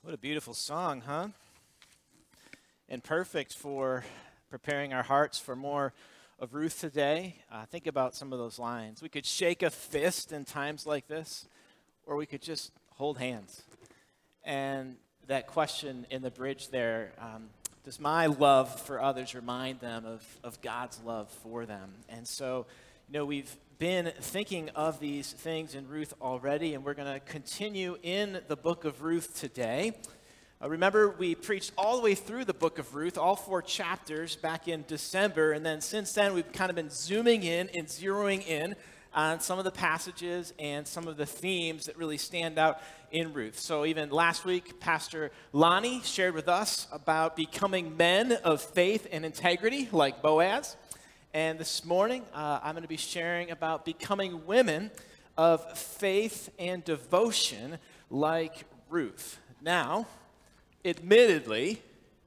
What a beautiful song, huh? And perfect for preparing our hearts for more of Ruth today. Think about some of those lines. We could shake a fist in times like this, or we could just hold hands. And that question in the bridge there, does my love for others remind them of God's love for them? And so, we've been thinking of these things in Ruth already, and we're going to continue in the book of Ruth today. Remember, we preached all the way through the book of Ruth, all 4 chapters back in December, and then since then we've kind of been zooming in and zeroing in on some of the passages and some of the themes that really stand out in Ruth. So even last week, Pastor Lonnie shared with us about becoming men of faith and integrity like Boaz. And this morning, I'm going to be sharing about becoming women of faith and devotion like Ruth. Now, admittedly,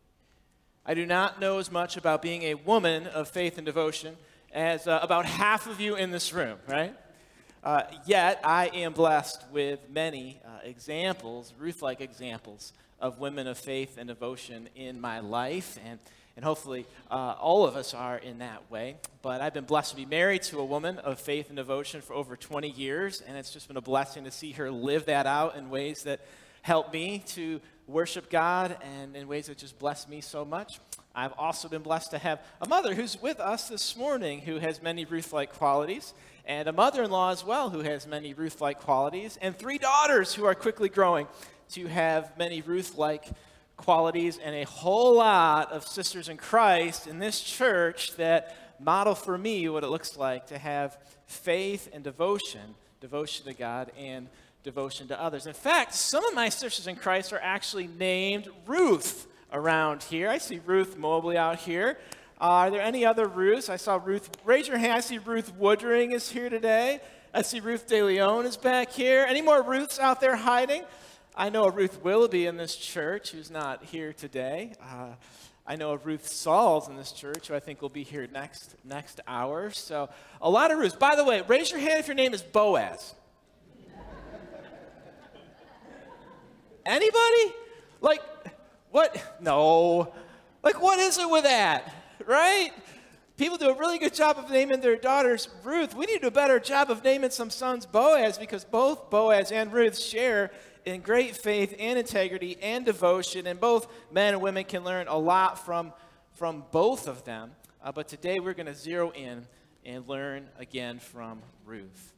I do not know as much about being a woman of faith and devotion as about half of you in this room, right? Yet, I am blessed with many examples, Ruth-like examples, of women of faith and devotion in my life, and hopefully all of us are in that way. But I've been blessed to be married to a woman of faith and devotion for over 20 years, and it's just been a blessing to see her live that out in ways that help me to worship God and in ways that just bless me so much. I've also been blessed to have a mother who's with us this morning who has many Ruth-like qualities, and a mother-in-law as well who has many Ruth-like qualities, and 3 daughters who are quickly growing to have many Ruth-like qualities, and a whole lot of sisters in Christ in this church that model for me what it looks like to have faith and devotion to God and devotion to others. In fact, some of my sisters in Christ are actually named Ruth around here. I see Ruth Mobley out here. Are there any other Ruths? I saw Ruth. Raise your hand. I see Ruth Woodring is here today. I see Ruth De Leon is back here. Any more Ruths out there hiding? I know a Ruth Willoughby in this church who's not here today. I know a Ruth Sauls in this church who I think will be here next hour. So a lot of Ruths. By the way, raise your hand if your name is Boaz. Anybody? Like, what? No. Like, what is it with that, right? People do a really good job of naming their daughters Ruth. We need to do a better job of naming some sons Boaz, because both Boaz and Ruth share in great faith and integrity and devotion, and both men and women can learn a lot from both of them. But today we're going to zero in and learn again from Ruth.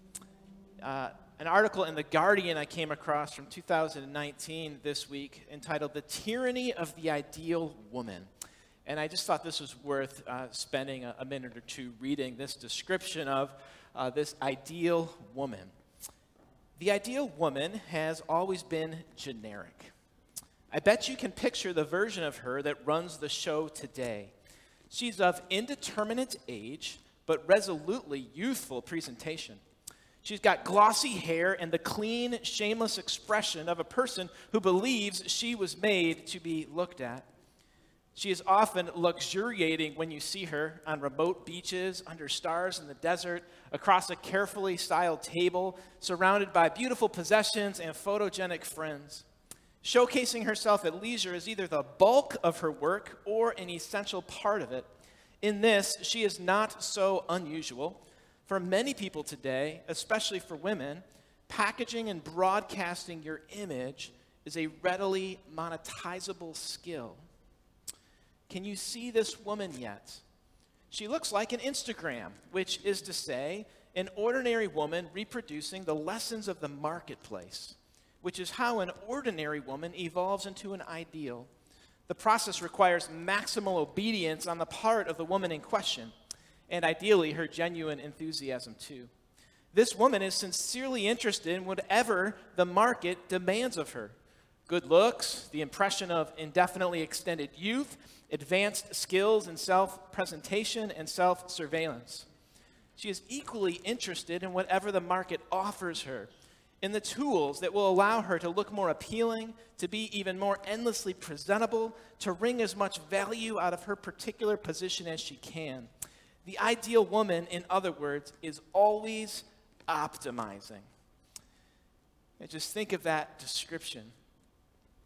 An article in The Guardian I came across from 2019 this week entitled "The Tyranny of the Ideal Woman." And I just thought this was worth spending a minute or two reading this description of this ideal woman. The ideal woman has always been generic. I bet you can picture the version of her that runs the show today. She's of indeterminate age, but resolutely youthful presentation. She's got glossy hair and the clean, shameless expression of a person who believes she was made to be looked at. She is often luxuriating when you see her on remote beaches, under stars in the desert, across a carefully styled table, surrounded by beautiful possessions and photogenic friends. Showcasing herself at leisure is either the bulk of her work or an essential part of it. In this, she is not so unusual. For many people today, especially for women, packaging and broadcasting your image is a readily monetizable skill. Can you see this woman yet? She looks like an Instagram, which is to say, an ordinary woman reproducing the lessons of the marketplace, which is how an ordinary woman evolves into an ideal. The process requires maximal obedience on the part of the woman in question, and ideally her genuine enthusiasm too. This woman is sincerely interested in whatever the market demands of her. Good looks, the impression of indefinitely extended youth, advanced skills in self-presentation and self-surveillance. She is equally interested in whatever the market offers her, in the tools that will allow her to look more appealing, to be even more endlessly presentable, to wring as much value out of her particular position as she can. The ideal woman, in other words, is always optimizing. And just think of that description.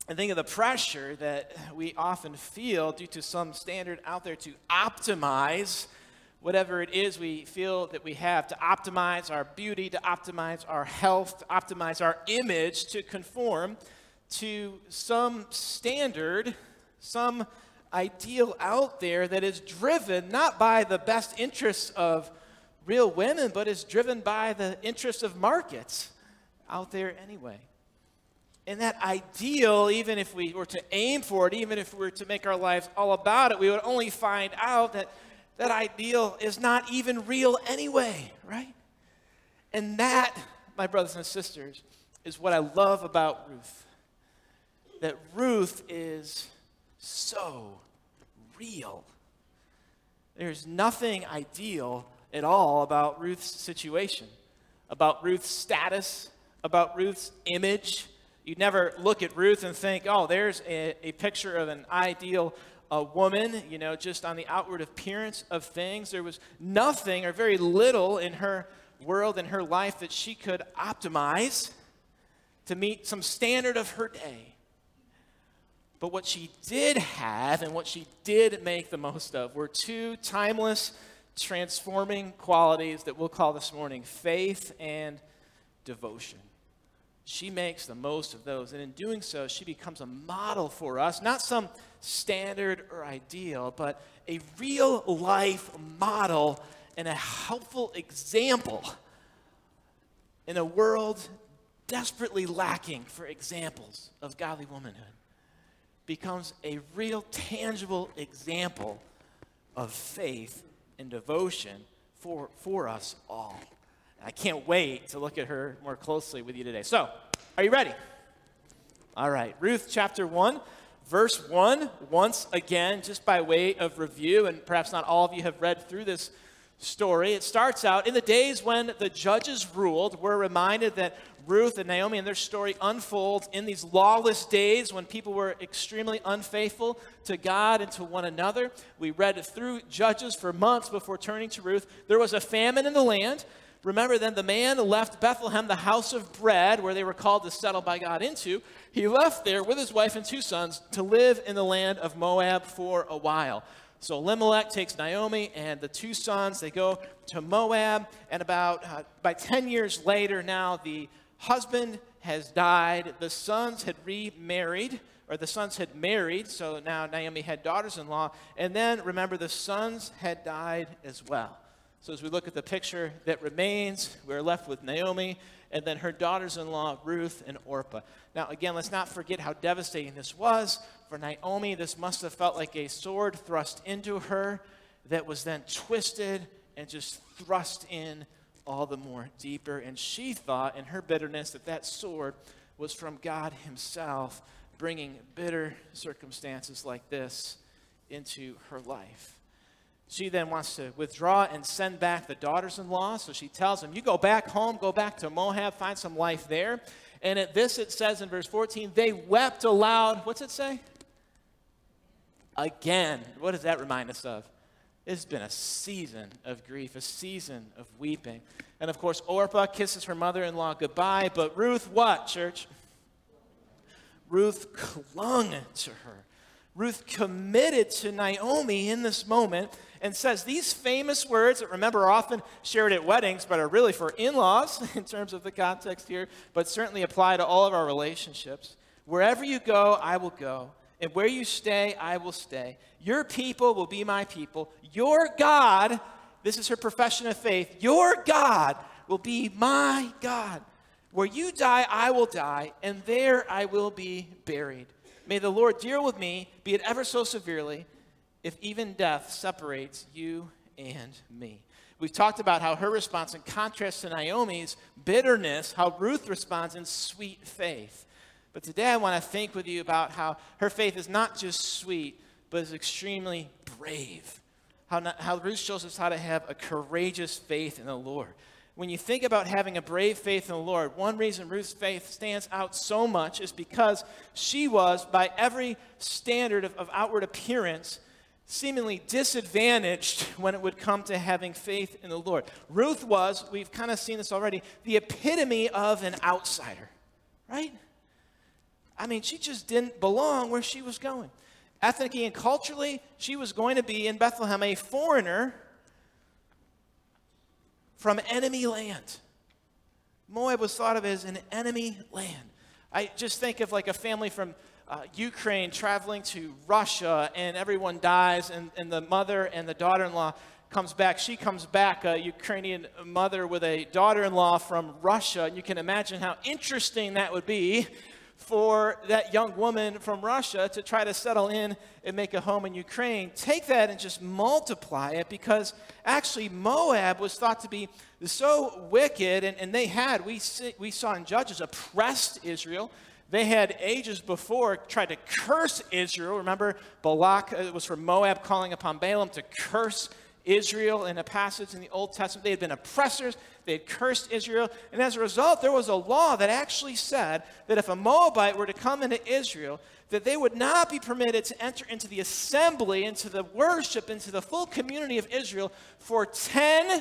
And think of the pressure that we often feel due to some standard out there to optimize whatever it is we feel that we have, to optimize our beauty, to optimize our health, to optimize our image, to conform to some standard, some ideal out there that is driven not by the best interests of real women, but is driven by the interests of markets out there anyway. And that ideal, even if we were to aim for it, even if we were to make our lives all about it, we would only find out that that ideal is not even real anyway, right? And that, my brothers and sisters, is what I love about Ruth. That Ruth is so real. There's nothing ideal at all about Ruth's situation, about Ruth's status, about Ruth's image. You'd never look at Ruth and think, oh, there's a picture of an ideal woman, just on the outward appearance of things. There was nothing or very little in her world, in her life, that she could optimize to meet some standard of her day. But what she did have and what she did make the most of were two timeless, transforming qualities that we'll call this morning faith and devotion. She makes the most of those, and in doing so, she becomes a model for us, not some standard or ideal, but a real life model and a helpful example in a world desperately lacking for examples of godly womanhood. Becomes a real tangible example of faith and devotion for us all. I can't wait to look at her more closely with you today. So, are you ready? All right, Ruth chapter 1, verse 1, once again, just by way of review, and perhaps not all of you have read through this story. It starts out, in the days when the judges ruled, we're reminded that Ruth and Naomi and their story unfolds in these lawless days when people were extremely unfaithful to God and to one another. We read through Judges for months before turning to Ruth. There was a famine in the land. Remember then, the man left Bethlehem, the house of bread, where they were called to settle by God into. He left there with his wife and two sons to live in the land of Moab for a while. So Elimelech takes Naomi and the two sons. They go to Moab, and by 10 years later now, the husband has died. The sons had remarried, or the sons had married, so now Naomi had daughters-in-law. And then, remember, the sons had died as well. So as we look at the picture that remains, we're left with Naomi and then her daughters-in-law, Ruth and Orpah. Now, again, let's not forget how devastating this was. For Naomi, this must have felt like a sword thrust into her that was then twisted and just thrust in all the more deeper. And she thought in her bitterness that sword was from God himself, bringing bitter circumstances like this into her life. She then wants to withdraw and send back the daughters-in-law. So she tells them, you go back home, go back to Moab, find some life there. And at this it says in verse 14, they wept aloud. What's it say? Again. What does that remind us of? It's been a season of grief, a season of weeping. And of course, Orpah kisses her mother-in-law goodbye. But Ruth, what, church? Ruth clung to her. Ruth committed to Naomi in this moment and says these famous words that, remember, are often shared at weddings, but are really for in-laws in terms of the context here, but certainly apply to all of our relationships. Wherever you go, I will go. And where you stay, I will stay. Your people will be my people. Your God, this is her profession of faith, your God will be my God. Where you die, I will die, and there I will be buried. May the Lord deal with me, be it ever so severely, if even death separates you and me. We've talked about how her response, in contrast to Naomi's bitterness, how Ruth responds in sweet faith. But today I want to think with you about how her faith is not just sweet, but is extremely brave. How Ruth shows us how to have a courageous faith in the Lord. When you think about having a brave faith in the Lord, one reason Ruth's faith stands out so much is because she was, by every standard of outward appearance, seemingly disadvantaged when it would come to having faith in the Lord. Ruth was, we've kind of seen this already, the epitome of an outsider, right? I mean, she just didn't belong where she was going. Ethnically and culturally, she was going to be in Bethlehem a foreigner from enemy land. Moab was thought of as an enemy land. I just think of like a family from Ukraine traveling to Russia, and everyone dies, and the mother and the daughter-in-law comes back. She comes back, a Ukrainian mother with a daughter-in-law from Russia. And you can imagine how interesting that would be for that young woman from Russia to try to settle in and make a home in Ukraine. Take that and just multiply it, because actually Moab was thought to be so wicked, and they had, we saw in Judges, oppressed Israel. They had ages before tried to curse Israel. Remember, Balak was from Moab calling upon Balaam to curse Israel in a passage in the Old Testament. They had been oppressors. They had cursed Israel. And as a result, there was a law that actually said that if a Moabite were to come into Israel, that they would not be permitted to enter into the assembly, into the worship, into the full community of Israel for 10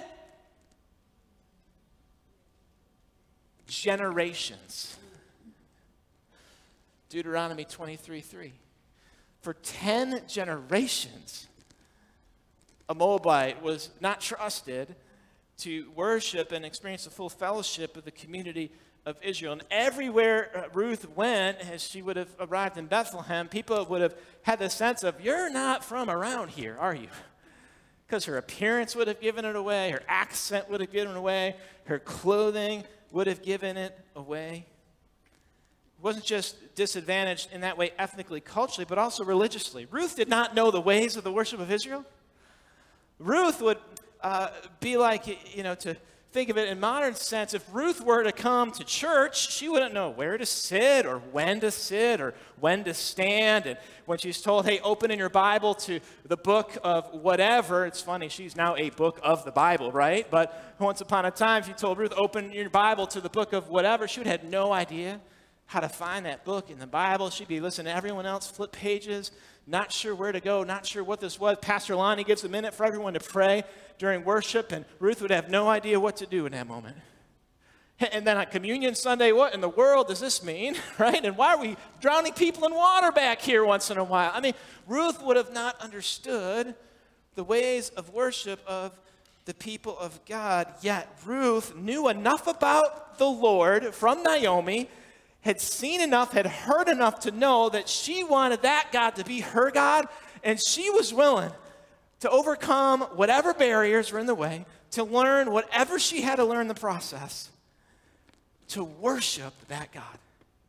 generations. Deuteronomy 23:3. For 10 generations, a Moabite was not trusted to worship and experience the full fellowship of the community of Israel. And everywhere Ruth went, as she would have arrived in Bethlehem, people would have had the sense of, you're not from around here, are you? Because her appearance would have given it away, her accent would have given it away, her clothing would have given it away. It wasn't just disadvantaged in that way ethnically, culturally, but also religiously. Ruth did not know the ways of the worship of Israel. Ruth would be like, to think of it in modern sense, if Ruth were to come to church, she wouldn't know where to sit or when to stand. And when she's told, hey, open in your Bible to the book of whatever, it's funny, she's now a book of the Bible, right? But once upon a time, if you told Ruth, open your Bible to the book of whatever, she would have had no idea how to find that book in the Bible. She'd be listening to everyone else flip pages, not sure where to go, not sure what this was. Pastor Lonnie gives a minute for everyone to pray during worship, and Ruth would have no idea what to do in that moment. And then on Communion Sunday, what in the world does this mean, right? And why are we drowning people in water back here once in a while? I mean, Ruth would have not understood the ways of worship of the people of God, yet Ruth knew enough about the Lord from Naomi, had seen enough, had heard enough to know that she wanted that God to be her God, and she was willing to overcome whatever barriers were in the way, to learn whatever she had to learn in the process, to worship that God.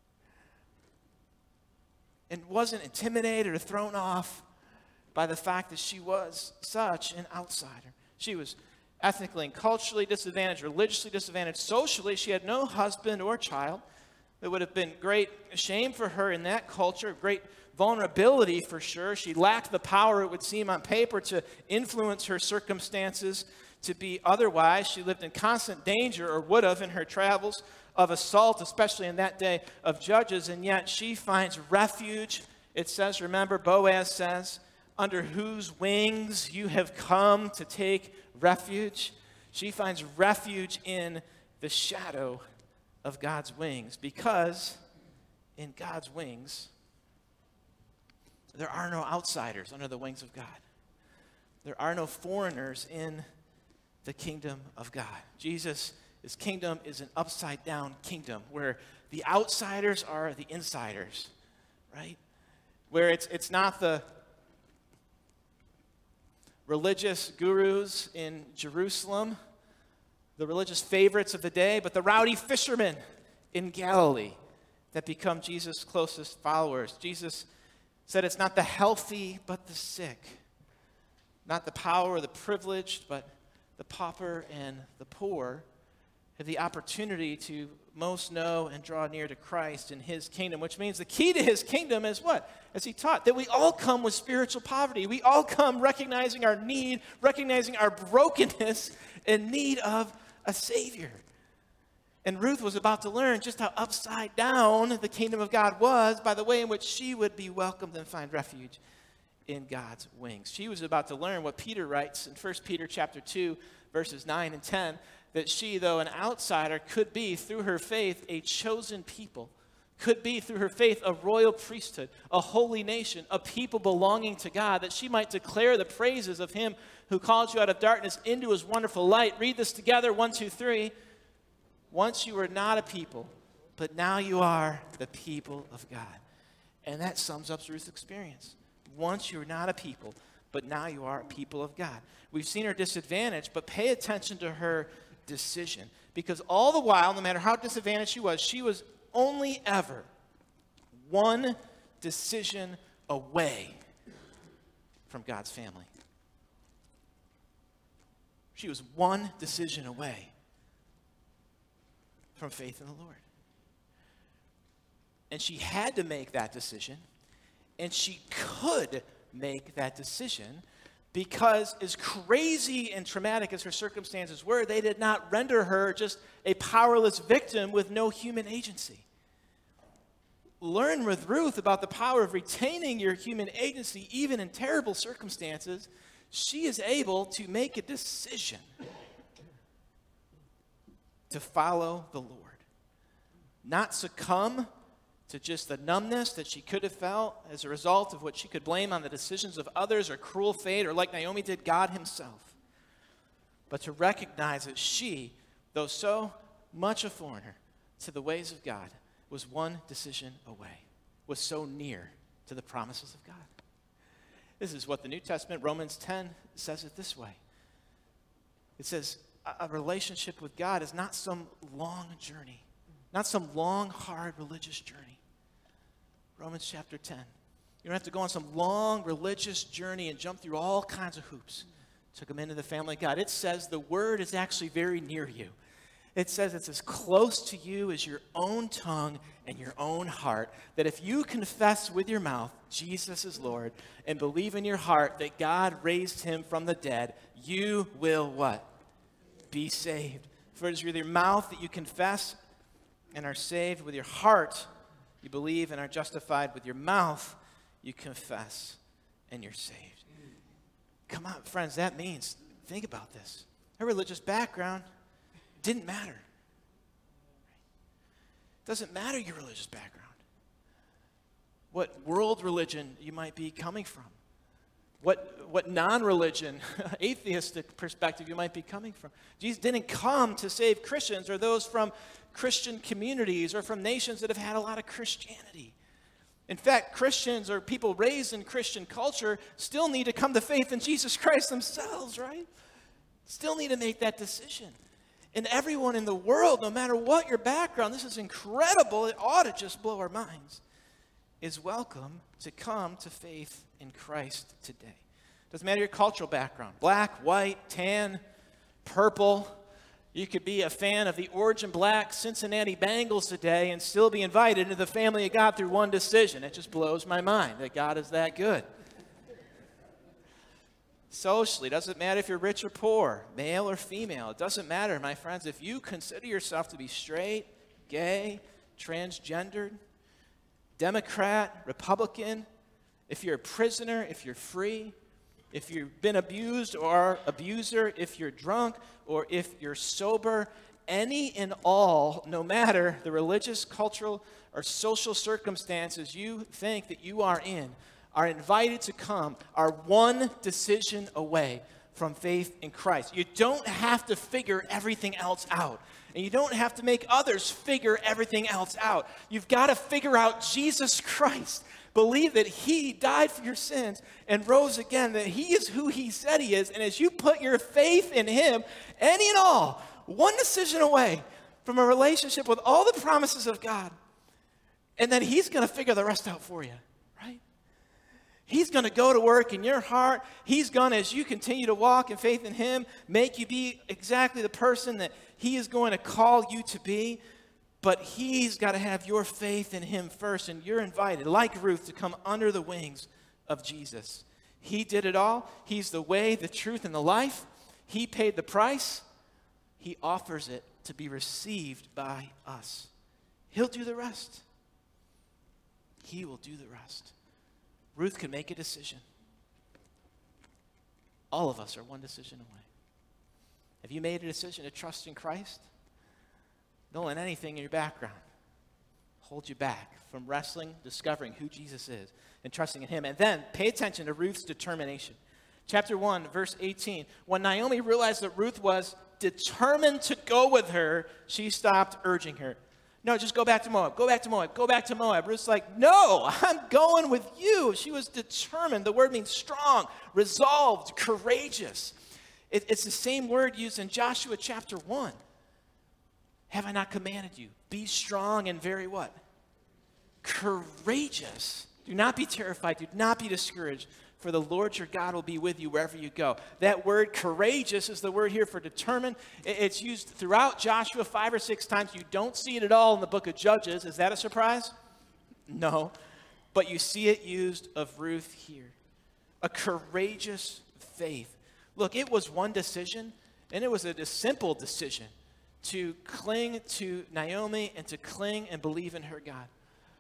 And wasn't intimidated or thrown off by the fact that she was such an outsider. She was ethnically and culturally disadvantaged, religiously disadvantaged, socially. She had no husband or child. It would have been great shame for her in that culture, great vulnerability for sure. She lacked the power, it would seem on paper, to influence her circumstances to be otherwise. She lived in constant danger, or would have in her travels, of assault, especially in that day of Judges, and yet she finds refuge. It says, remember, Boaz says, under whose wings you have come to take refuge. She finds refuge in the shadow of God's wings, because in God's wings, there are no outsiders under the wings of God. There are no foreigners in the kingdom of God. Jesus' kingdom is an upside-down kingdom where the outsiders are the insiders, right? Where it's not the religious gurus in Jerusalem, the religious favorites of the day, but the rowdy fishermen in Galilee that become Jesus' closest followers. Jesus said it's not the healthy, but the sick. Not the power or the privileged, but the pauper and the poor have the opportunity to most know and draw near to Christ in his kingdom, which means the key to his kingdom is what? As he taught, that we all come with spiritual poverty. We all come recognizing our need, recognizing our brokenness in need of a Savior. And Ruth was about to learn just how upside down the kingdom of God was by the way in which she would be welcomed and find refuge in God's wings. She was about to learn what Peter writes in 1 Peter chapter 2, verses 9 and 10, that she, though an outsider, could be, through her faith, a chosen people could be through her faith a royal priesthood, a holy nation, a people belonging to God, that she might declare the praises of him who called you out of darkness into his wonderful light. Read this together, 1, 2, 3. Once you were not a people, but now you are the people of God. And that sums up Ruth's experience. Once you were not a people, but now you are a people of God. We've seen her disadvantage, but pay attention to her decision. Because all the while, no matter how disadvantaged she was only ever one decision away from God's family. She was one decision away from faith in the Lord. And she had to make that decision, and she could make that decision because as crazy and traumatic as her circumstances were, they did not render her just a powerless victim with no human agency. Learn with Ruth about the power of retaining your human agency even in terrible circumstances. She is able to make a decision to follow the Lord, not succumb to just the numbness that she could have felt as a result of what she could blame on the decisions of others or cruel fate, or like Naomi did, God himself, but to recognize that she, though so much a foreigner to the ways of God, was one decision away, was so near to the promises of God. This is what the New Testament, Romans 10, says it this way. It says, a relationship with God is not some long journey, not some long, hard religious journey. Romans chapter 10. You don't have to go on some long religious journey and jump through all kinds of hoops to come into the family of God. It says the word is actually very near you. It says it's as close to you as your own tongue and your own heart, that if you confess with your mouth Jesus is Lord and believe in your heart that God raised him from the dead, you will what? Be saved. For it is with your mouth that you confess and are saved. With your heart you believe and are justified. With your mouth you confess and you're saved. Come on, friends, that means, think about this. Her religious background didn't matter. It doesn't matter your religious background. What world religion you might be coming from. What non-religion, atheistic perspective you might be coming from. Jesus didn't come to save Christians or those from Christian communities or from nations that have had a lot of Christianity. In fact, Christians or people raised in Christian culture still need to come to faith in Jesus Christ themselves, right? Still need to make that decision. And everyone in the world, no matter what your background, this is incredible, it ought to just blow our minds, is welcome to come to faith in Christ today. Doesn't matter your cultural background, black, white, tan, purple. You could be a fan of the orange and black Cincinnati Bengals today and still be invited into the family of God through one decision. It just blows my mind that God is that good. Socially, doesn't matter if you're rich or poor, male or female. It doesn't matter, my friends. If you consider yourself to be straight, gay, transgendered, Democrat, Republican, if you're a prisoner, if you're free, if you've been abused or abuser, if you're drunk or if you're sober, any and all, no matter the religious, cultural, or social circumstances you think that you are in, are invited to come, are one decision away from faith in Christ. You don't have to figure everything else out. And you don't have to make others figure everything else out. You've got to figure out Jesus Christ. Believe that he died for your sins and rose again, that he is who he said he is. And as you put your faith in him, any and all, one decision away from a relationship with all the promises of God. And then he's going to figure the rest out for you, right? He's going to go to work in your heart. He's going to, as you continue to walk in faith in him, make you be exactly the person that he is going to call you to be. But he's got to have your faith in him first. And you're invited, like Ruth, to come under the wings of Jesus. He did it all. He's the way, the truth, and the life. He paid the price. He offers it to be received by us. He'll do the rest. He will do the rest. Ruth can make a decision. All of us are one decision away. Have you made a decision to trust in Christ? Don't let anything in your background hold you back from wrestling, discovering who Jesus is, and trusting in him. And then pay attention to Ruth's determination. Chapter 1, verse 18. When Naomi realized that Ruth was determined to go with her, she stopped urging her. No, just go back to Moab. Go back to Moab. Go back to Moab. Ruth's like, no, I'm going with you. She was determined. The word means strong, resolved, courageous. It's the same word used in Joshua chapter 1. Have I not commanded you? Be strong and very what? Courageous. Do not be terrified. Do not be discouraged. For the Lord your God will be with you wherever you go. That word courageous is the word here for determined. It's used throughout Joshua 5 or 6 times. You don't see it at all in the book of Judges. Is that a surprise? No. But you see it used of Ruth here. A courageous faith. Look, it was one decision, and it was a simple decision to cling to Naomi and to cling and believe in her God.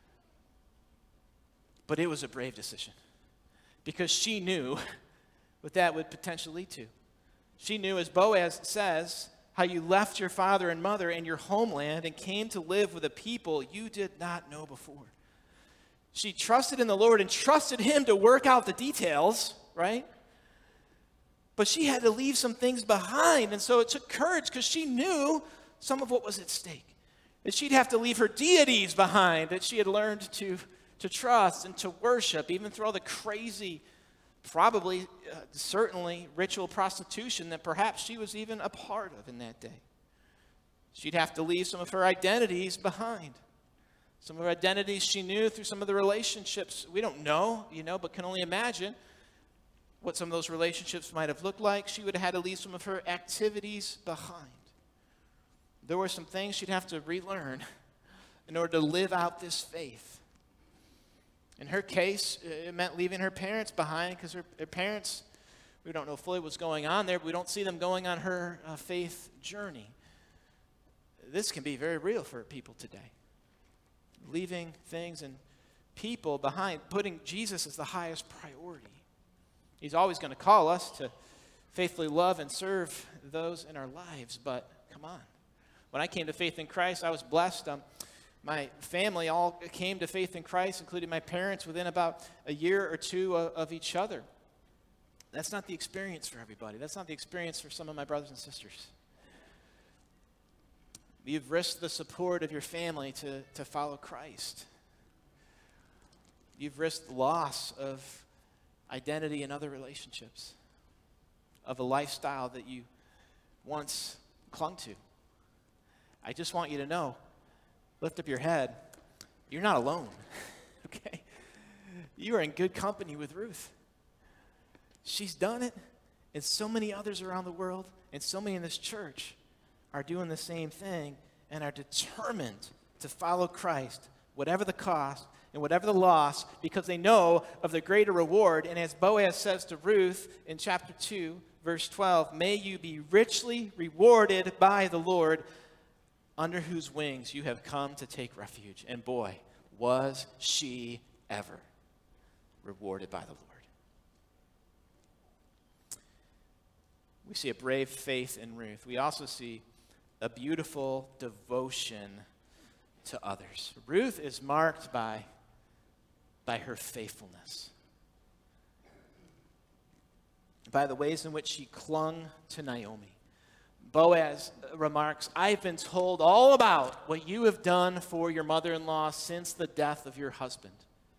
But it was a brave decision. Because she knew what that would potentially lead to. She knew, as Boaz says, how you left your father and mother and your homeland and came to live with a people you did not know before. She trusted in the Lord and trusted him to work out the details, right? But she had to leave some things behind, and so it took courage because she knew some of what was at stake. That she'd have to leave her deities behind that she had learned to trust and to worship, even through all the crazy, probably, certainly, ritual prostitution that perhaps she was even a part of in that day. She'd have to leave some of her identities behind. Some of her identities she knew through some of the relationships. We don't know, but can only imagine what some of those relationships might have looked like. She would have had to leave some of her activities behind. There were some things she'd have to relearn in order to live out this faith. In her case, it meant leaving her parents behind because her parents, we don't know fully what's going on there, but we don't see them going on her faith journey. This can be very real for people today. Leaving things and people behind, putting Jesus as the highest priority. He's always going to call us to faithfully love and serve those in our lives, but come on. When I came to faith in Christ, I was blessed. My family all came to faith in Christ, including my parents, within about a year or two of each other. That's not the experience for everybody. That's not the experience for some of my brothers and sisters. You've risked the support of your family to follow Christ. You've risked loss of identity in other relationships, of a lifestyle that you once clung to. I just want you to know, lift up your head. You're not alone, okay? You are in good company with Ruth. She's done it, and so many others around the world, and so many in this church are doing the same thing and are determined to follow Christ, whatever the cost and whatever the loss, because they know of the greater reward. And as Boaz says to Ruth in chapter 2, verse 12, may you be richly rewarded by the Lord, under whose wings you have come to take refuge. And boy, was she ever rewarded by the Lord. We see a brave faith in Ruth. We also see a beautiful devotion to others. Ruth is marked by her faithfulness, by the ways in which she clung to Naomi. Boaz remarks, I've been told all about what you have done for your mother-in-law since the death of your husband.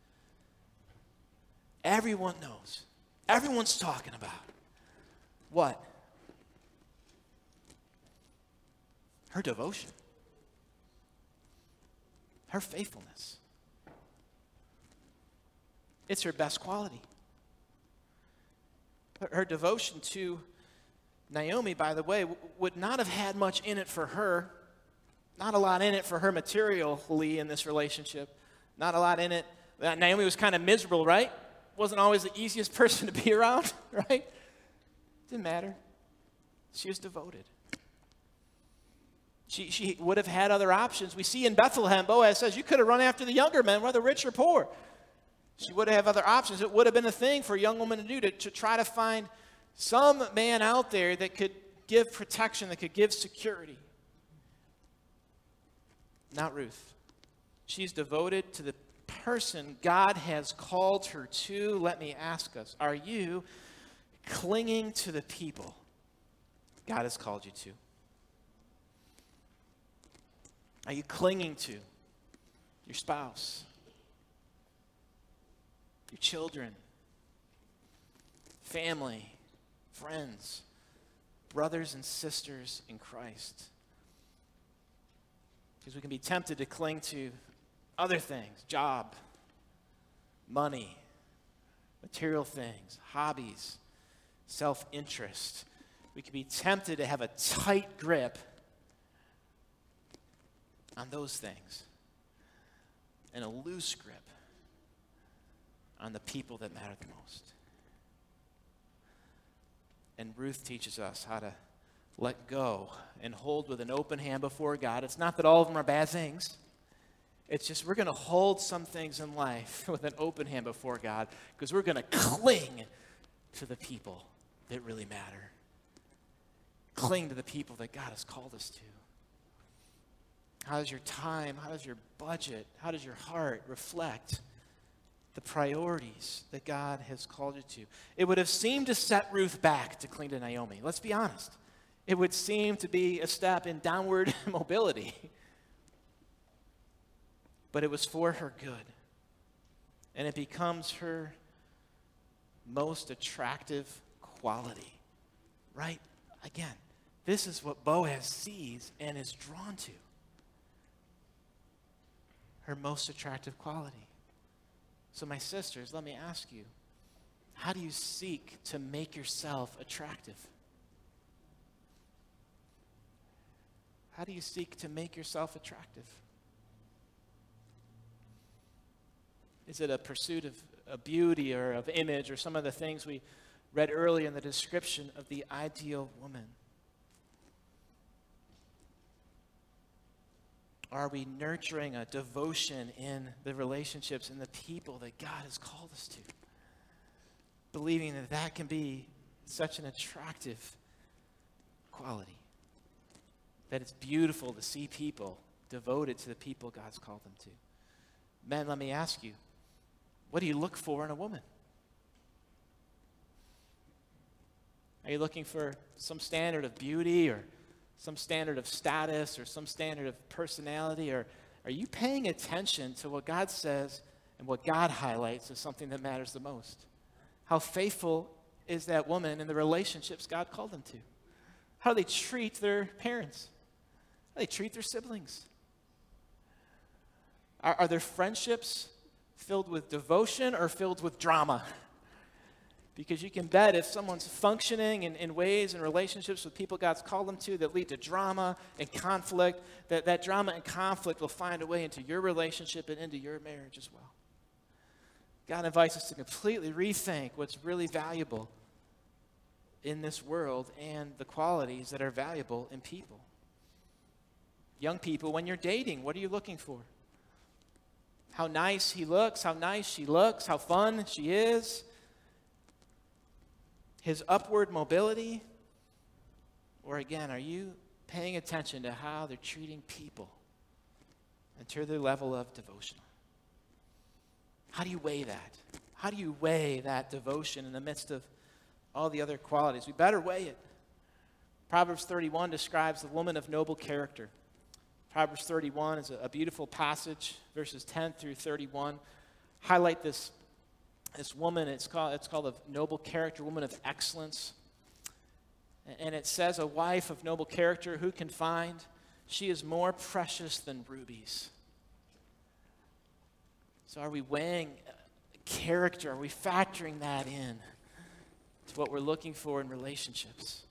Everyone knows. Everyone's talking about what? Her devotion. Her faithfulness. It's her best quality. Her devotion to Naomi, by the way, would not have had much in it for her. Not a lot in it for her materially in this relationship. Not a lot in it. Naomi was kind of miserable, right? Wasn't always the easiest person to be around, right? Didn't matter. She was devoted. She would have had other options. We see in Bethlehem, Boaz says, you could have run after the younger men, whether rich or poor. She would have other options. It would have been a thing for a young woman to do, to try to find some man out there that could give protection, that could give security. Not Ruth. She's devoted to the person God has called her to. Let me ask us, are you clinging to the people God has called you to? Are you clinging to your spouse, your children, family, friends, brothers and sisters in Christ? Because we can be tempted to cling to other things, job, money, material things, hobbies, self-interest. We can be tempted to have a tight grip on those things and a loose grip on the people that matter the most. And Ruth teaches us how to let go and hold with an open hand before God. It's not that all of them are bad things. It's just we're going to hold some things in life with an open hand before God because we're going to cling to the people that really matter. Cling to the people that God has called us to. How does your time, how does your budget, how does your heart reflect the priorities that God has called you to? It would have seemed to set Ruth back to cling to Naomi. Let's be honest. It would seem to be a step in downward mobility. But it was for her good. And it becomes her most attractive quality. Right? Again, this is what Boaz sees and is drawn to. Her most attractive quality. So my sisters, let me ask you, how do you seek to make yourself attractive? How do you seek to make yourself attractive? Is it a pursuit of beauty or of image or some of the things we read earlier in the description of the ideal woman? Are we nurturing a devotion in the relationships and the people that God has called us to? Believing that that can be such an attractive quality. That it's beautiful to see people devoted to the people God's called them to. Men, let me ask you, what do you look for in a woman? Are you looking for some standard of beauty or some standard of status or some standard of personality? Or are you paying attention to what God says and what God highlights as something that matters the most? How faithful is that woman in the relationships God called them to? How do they treat their parents? How do they treat their siblings? Are their friendships filled with devotion or filled with drama? Because you can bet if someone's functioning in ways and relationships with people God's called them to that lead to drama and conflict, that drama and conflict will find a way into your relationship and into your marriage as well. God invites us to completely rethink what's really valuable in this world and the qualities that are valuable in people. Young people, when you're dating, what are you looking for? How nice he looks, how nice she looks, how fun she is. His upward mobility? Or again, are you paying attention to how they're treating people and to their level of devotion? How do you weigh that? How do you weigh that devotion in the midst of all the other qualities? We better weigh it. Proverbs 31 describes the woman of noble character. Proverbs 31 is a beautiful passage, verses 10 through 31. Highlight this woman. It's called a noble character, woman of excellence. And it says, a wife of noble character, who can find? She is more precious than rubies. So are we weighing character? Are we factoring that in to what we're looking for in relationships?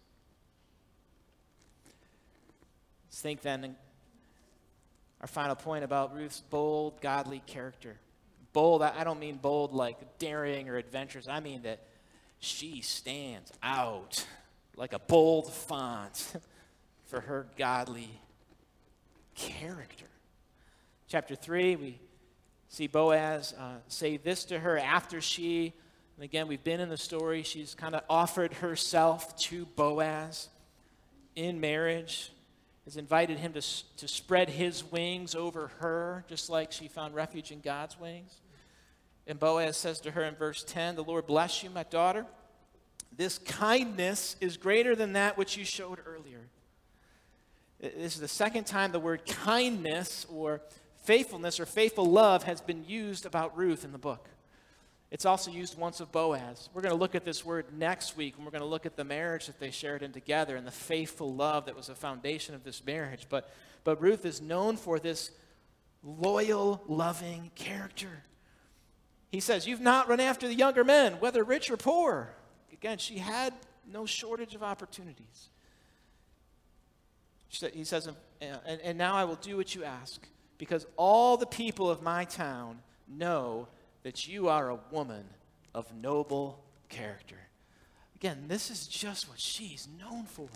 Let's think then, our final point about Ruth's bold, godly character. Bold, I don't mean bold like daring or adventurous. I mean that she stands out like a bold font for her godly character. Chapter 3, we see Boaz say this to her after she, and again, we've been in the story, she's kind of offered herself to Boaz in marriage. has invited him to spread his wings over her, just like she found refuge in God's wings. And Boaz says to her in verse 10, "The Lord bless you, my daughter. This kindness is greater than that which you showed earlier." This is the second time the word kindness or faithfulness or faithful love has been used about Ruth in the book. It's also used once of Boaz. We're going to look at this word next week, and we're going to look at the marriage that they shared in together and the faithful love that was the foundation of this marriage. But Ruth is known for this loyal, loving character. He says, "You've not run after the younger men, whether rich or poor." Again, she had no shortage of opportunities. He says, and now I will do what you ask, because all the people of my town know that you are a woman of noble character. Again, this is just what she's known for.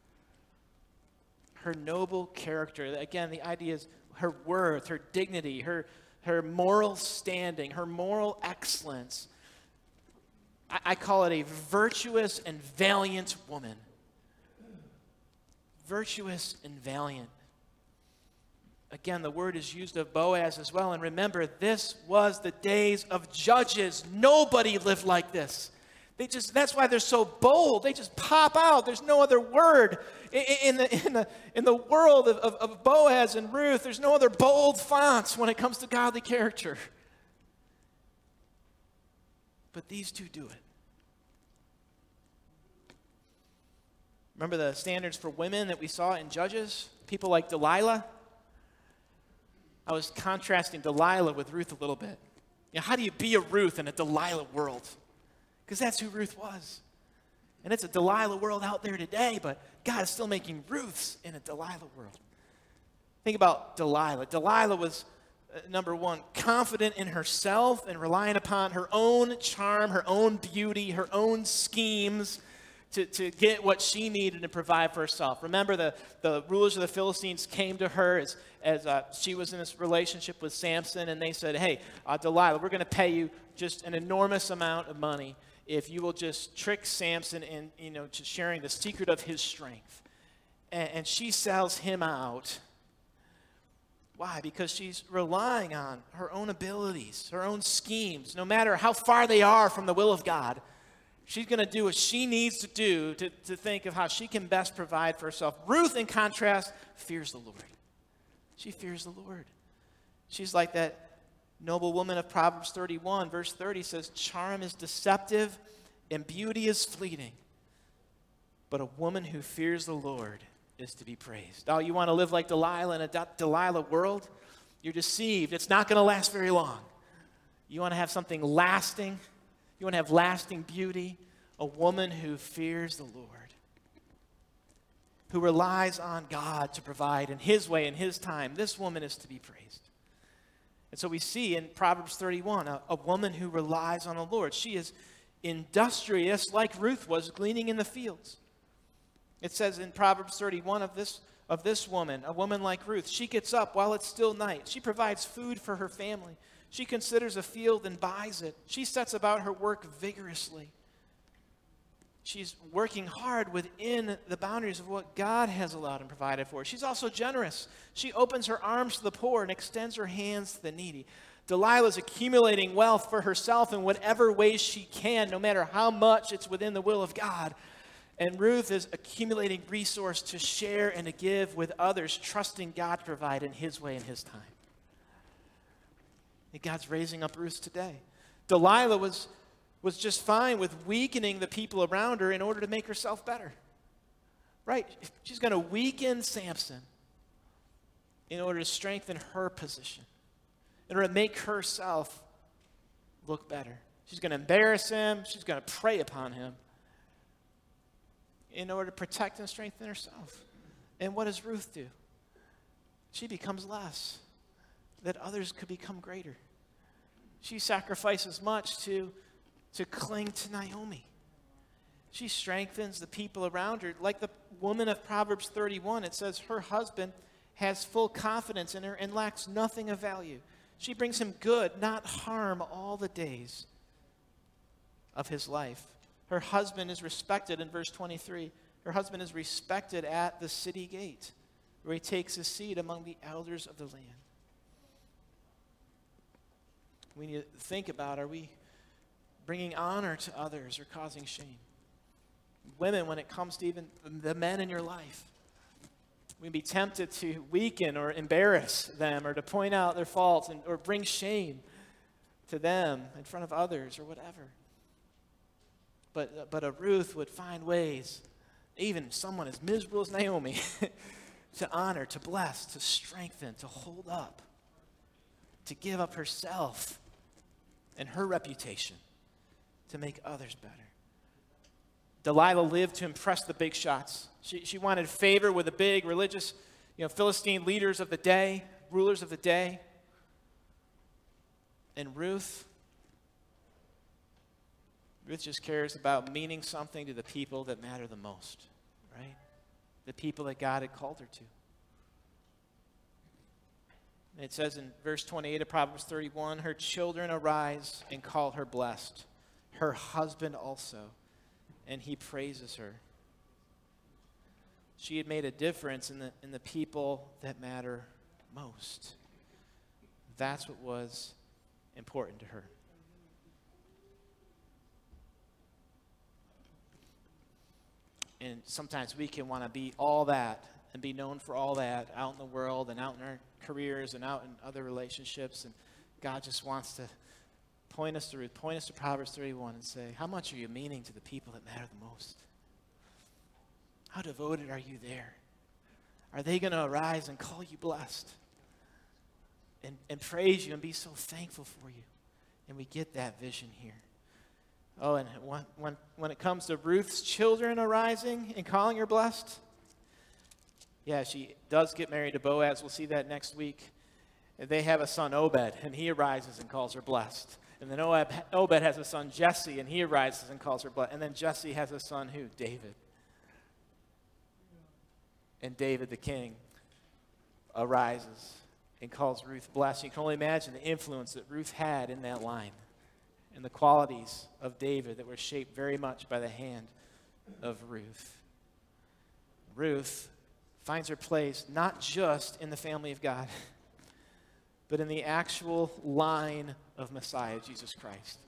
Her noble character. Again, the idea is her worth, her dignity, her moral standing, her moral excellence. I call it a virtuous and valiant woman. Virtuous and valiant. Again, the word is used of Boaz as well. And remember, this was the days of judges. Nobody lived like this. That's why they're so bold. They just pop out. There's no other word. In the world of Boaz and Ruth, there's no other bold fonts when it comes to godly character. But these two do it. Remember the standards for women that we saw in Judges? People like Delilah. I was contrasting Delilah with Ruth a little bit. How do you be a Ruth in a Delilah world? Because that's who Ruth was. And it's a Delilah world out there today, but God is still making Ruths in a Delilah world. Think about Delilah. Delilah was, number one, confident in herself and relying upon her own charm, her own beauty, her own schemes to get what she needed to provide for herself. Remember, the rulers of the Philistines came to her as she was in this relationship with Samson, and they said, "Hey, Delilah, we're going to pay you just an enormous amount of money if you will just trick Samson into sharing the secret of his strength." And she sells him out. Why? Because she's relying on her own abilities, her own schemes, no matter how far they are from the will of God. She's going to do what she needs to do to think of how she can best provide for herself. Ruth, in contrast, fears the Lord. She fears the Lord. She's like that noble woman of Proverbs 31. Verse 30 says, "Charm is deceptive and beauty is fleeting, but a woman who fears the Lord is to be praised." Oh, you want to live like Delilah in a Delilah world? You're deceived. It's not going to last very long. You want to have something lasting? You want to have lasting beauty? A woman who fears the Lord, who relies on God to provide in His way, in His time. This woman is to be praised. And so we see in Proverbs 31, a woman who relies on the Lord. She is industrious like Ruth was, gleaning in the fields. It says in Proverbs 31 of this woman, a woman like Ruth, she gets up while it's still night. She provides food for her family. She considers a field and buys it. She sets about her work vigorously. She's working hard within the boundaries of what God has allowed and provided for her. She's also generous. She opens her arms to the poor and extends her hands to the needy. Delilah is accumulating wealth for herself in whatever ways she can, no matter how much it's within the will of God. And Ruth is accumulating resource to share and to give with others, trusting God to provide in His way and His time. And God's raising up Ruth today. Delilah was just fine with weakening the people around her in order to make herself better. Right? She's going to weaken Samson in order to strengthen her position, in order to make herself look better. She's going to embarrass him. She's going to prey upon him in order to protect and strengthen herself. And what does Ruth do? She becomes less, that others could become greater. She sacrifices much to cling to Naomi. She strengthens the people around her. Like the woman of Proverbs 31, it says her husband has full confidence in her and lacks nothing of value. She brings him good, not harm, all the days of his life. Her husband is respected in verse 23. Her husband is respected at the city gate. where he takes his seat among the elders of the land. We need to think about, are we bringing honor to others or causing shame? Women, when it comes to even the men in your life, we be tempted to weaken or embarrass them or to point out their faults or bring shame to them in front of others or whatever. But a Ruth would find ways, even someone as miserable as Naomi, to honor, to bless, to strengthen, to hold up, to give up herself and her reputation to make others better. Delilah lived to impress the big shots. She wanted favor with the big religious, Philistine leaders of the day, rulers of the day. And Ruth just cares about meaning something to the people that matter the most, right? The people that God had called her to. And it says in verse 28 of Proverbs 31, her children arise and call her blessed, her husband also, and he praises her. She had made a difference in the people that matter most. That's what was important to her. And sometimes we can want to be all that and be known for all that out in the world and out in our careers and out in other relationships. And God just wants to point us to Proverbs 31 and say, how much are you meaning to the people that matter the most? How devoted are you there? Are they going to arise and call you blessed and praise you and be so thankful for you? And we get that vision here. Oh, and when it comes to Ruth's children arising and calling her blessed, yeah, she does get married to Boaz. We'll see that next week. And they have a son, Obed, and he arises and calls her blessed. And then Obed has a son, Jesse, and he arises and calls her blessed. And then Jesse has a son, who? David. And David, the king, arises and calls Ruth blessed. You can only imagine the influence that Ruth had in that line and the qualities of David that were shaped very much by the hand of Ruth. Ruth finds her place not just in the family of God, but in the actual line of Messiah, Jesus Christ.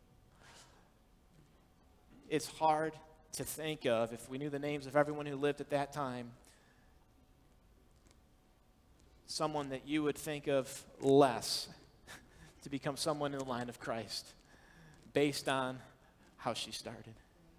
It's hard to think of, if we knew the names of everyone who lived at that time, someone that you would think of less to become someone in the line of Christ based on how she started.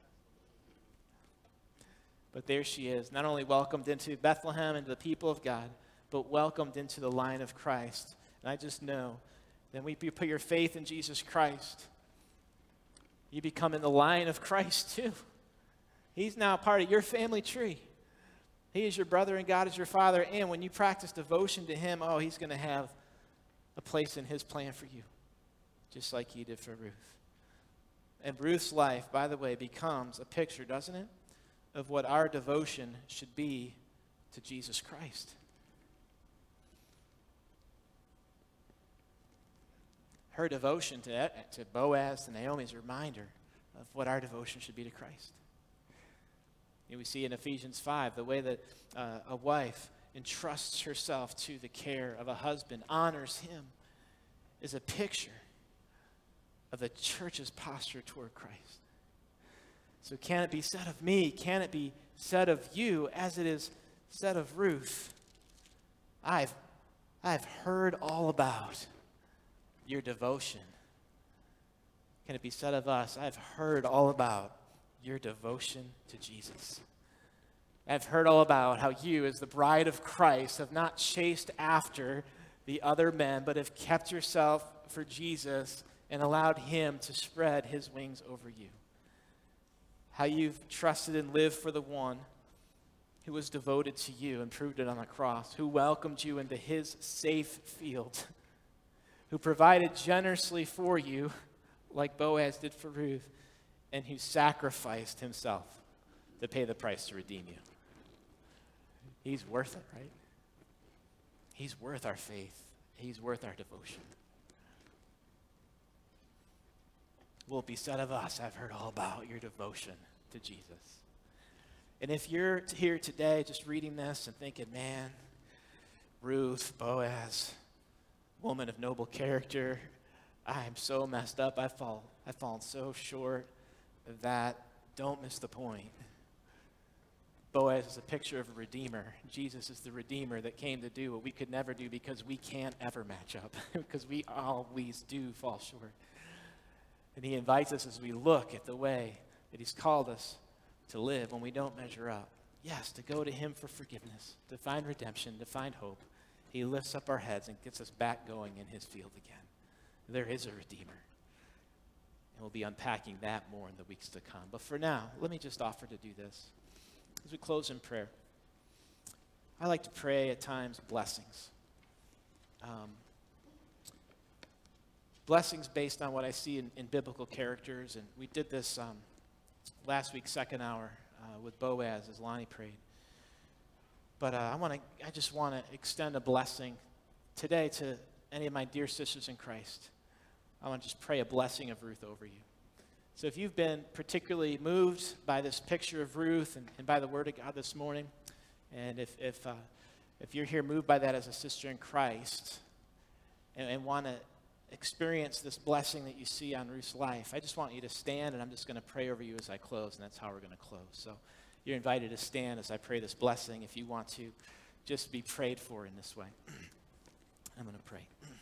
But there she is, not only welcomed into Bethlehem, into the people of God, but welcomed into the line of Christ. And I just know that when you put your faith in Jesus Christ, you become in the line of Christ too. He's now part of your family tree. He is your brother and God is your father. And when you practice devotion to him, he's going to have a place in his plan for you, just like he did for Ruth. And Ruth's life, by the way, becomes a picture, doesn't it, of what our devotion should be to Jesus Christ. Her devotion to Boaz, to Naomi, is a reminder of what our devotion should be to Christ. We see in Ephesians 5 the way that a wife entrusts herself to the care of a husband, honors him, is a picture of the church's posture toward Christ. So can it be said of me, can it be said of you, as it is said of Ruth, I've heard all about your devotion. Can it be said of us, I've heard all about your devotion to Jesus. I've heard all about how you, as the bride of Christ, have not chased after the other men, but have kept yourself for Jesus and allowed him to spread his wings over you. How you've trusted and lived for the one who was devoted to you and proved it on the cross, who welcomed you into his safe field, who provided generously for you like Boaz did for Ruth, and who sacrificed himself to pay the price to redeem you. He's worth it, right? He's worth our faith. He's worth our devotion. Will it be said of us, I've heard all about your devotion to Jesus. And if you're here today just reading this and thinking, man, Ruth, Boaz, woman of noble character. I'm so messed up. I've fallen so short of that. Don't miss the point. Boaz is a picture of a redeemer. Jesus is the redeemer that came to do what we could never do because we can't ever match up, because we always do fall short. And he invites us as we look at the way that he's called us to live when we don't measure up. Yes, to go to him for forgiveness, to find redemption, to find hope. He lifts up our heads and gets us back going in his field again. There is a redeemer. And we'll be unpacking that more in the weeks to come. But for now, let me just offer to do this. As we close in prayer, I like to pray at times blessings. Blessings based on what I see in biblical characters. And we did this last week, second hour, with Boaz as Lonnie prayed. But I just want to extend a blessing today to any of my dear sisters in Christ. I want to just pray a blessing of Ruth over you. So if you've been particularly moved by this picture of Ruth and by the Word of God this morning, and if you're here moved by that as a sister in Christ and want to experience this blessing that you see on Ruth's life, I just want you to stand, and I'm just going to pray over you as I close, and that's how we're going to close. So you're invited to stand as I pray this blessing if you want to just be prayed for in this way. I'm going to pray.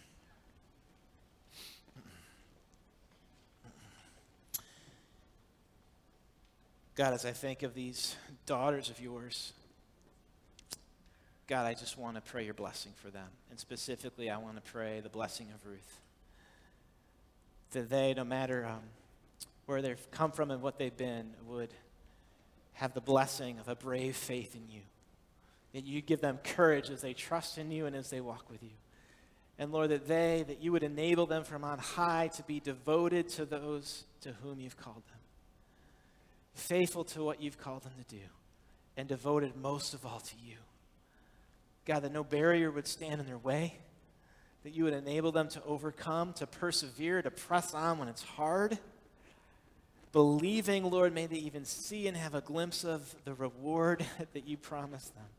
God, as I think of these daughters of yours, God, I just want to pray your blessing for them. And specifically, I want to pray the blessing of Ruth. That they, no matter where they've come from and what they've been, would have the blessing of a brave faith in you. That you give them courage as they trust in you and as they walk with you. And Lord, that you would enable them from on high to be devoted to those to whom you've called them. Faithful to what you've called them to do, and devoted most of all to you. God, that no barrier would stand in their way, that you would enable them to overcome, to persevere, to press on when it's hard. Believing, Lord, may they even see and have a glimpse of the reward that you promised them.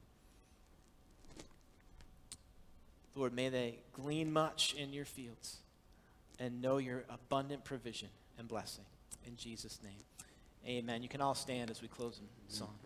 Lord, may they glean much in your fields and know your abundant provision and blessing. In Jesus' name. Amen. You can all stand as we close in song.